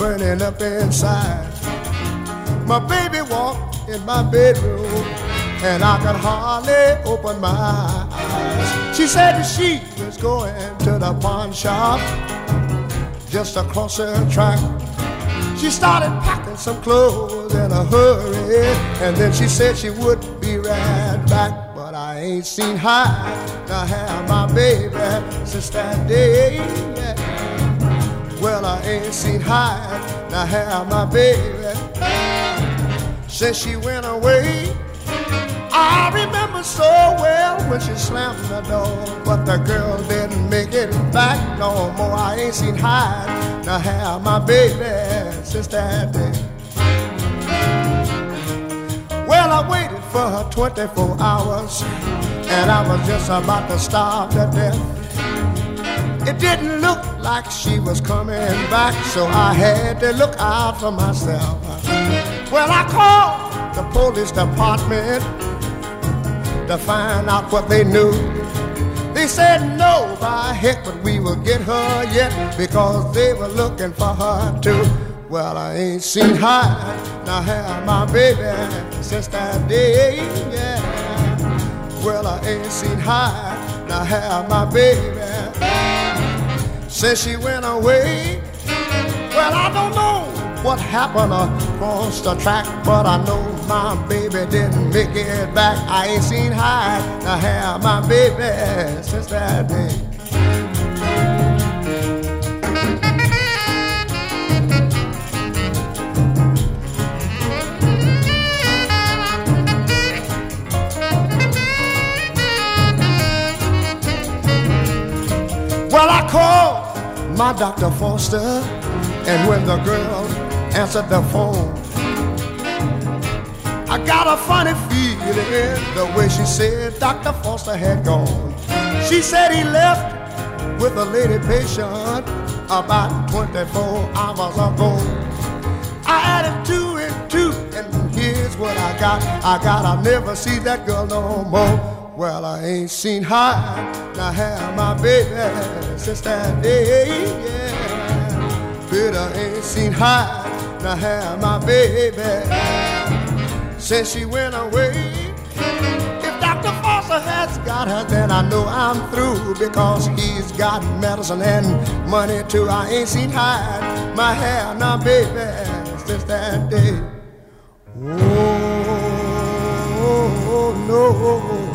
burning up inside. My baby walked in my bedroom, and I could hardly open my eyes. She said that she was going to the pawn shop just across the track. She started packing some clothes in a hurry, and then she said she would be right back. But I ain't seen her to have my baby since that day. Yeah. Well, I ain't seen her to have my baby since she went away. I remember so well when she slammed the door, but the girl didn't make it back no more. I ain't seen her to have my baby since that day. Well, I waited for her 24 hours, and I was just about to starve to death. It didn't look like she was coming back, so I had to look out for myself. Well, I called the police department to find out what they knew. They said no, by heck, but we will get her yet, because they were looking for her too. Well, I ain't seen her now have my baby since that day, yeah. Well, I ain't seen her now have my baby since she went away. Well, I don't know what happened across the track, but I know my baby didn't make it back. I ain't seen her to have my baby since that day. Well, I called my Dr. Foster, and when the girl answered the phone, I got a funny feeling the way she said Dr. Foster had gone. She said he left with a lady patient about 24 hours ago. I added 2 and 2, and here's what I got. I'll never see that girl no more. Well, I ain't seen her now have my baby since that day, yeah. But I ain't seen her now have my baby since she went away. If Dr. Foster has got her, then I know I'm through, because he's got medicine and money too. I ain't seen her my hair now, baby, since that day. Oh, no.